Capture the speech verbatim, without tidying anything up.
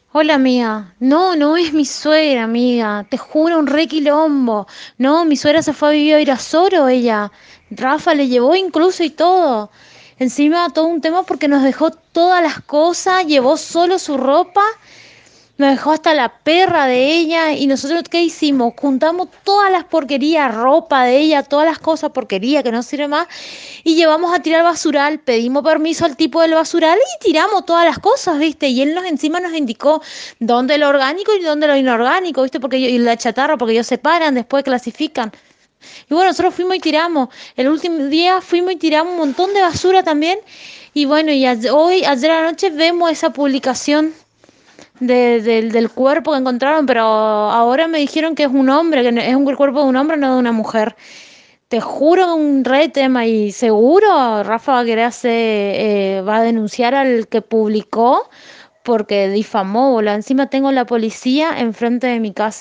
Hola amiga, no, no es mi suegra amiga, te juro un re quilombo. No, mi suegra se fue a vivir a Virasoro, ella. Rafa le llevó incluso y todo. Encima todo un tema porque nos dejó todas las cosas, llevó solo su ropa, nos dejó hasta la perra de ella y nosotros ¿qué hicimos? Juntamos todas las porquerías, ropa de ella, todas las cosas porquería que no sirve más y llevamos a tirar basural, pedimos permiso al tipo del basural y tiramos todas las cosas, ¿viste? Y él nos encima nos indicó dónde lo orgánico y dónde lo inorgánico, ¿viste? Porque ellos- y la chatarra, porque ellos separan, después clasifican. Y bueno, nosotros fuimos y tiramos. El último día fuimos y tiramos un montón de basura también. Y bueno, y a- hoy, ayer anoche vemos esa publicación de- del del cuerpo que encontraron, pero ahora me dijeron que es un hombre, que no- es un cuerpo de un hombre, no de una mujer. Te juro un re tema y seguro Rafa va a querer hacer, eh, va a denunciar al que publicó porque difamó, boludo. Encima tengo la policía enfrente de mi casa.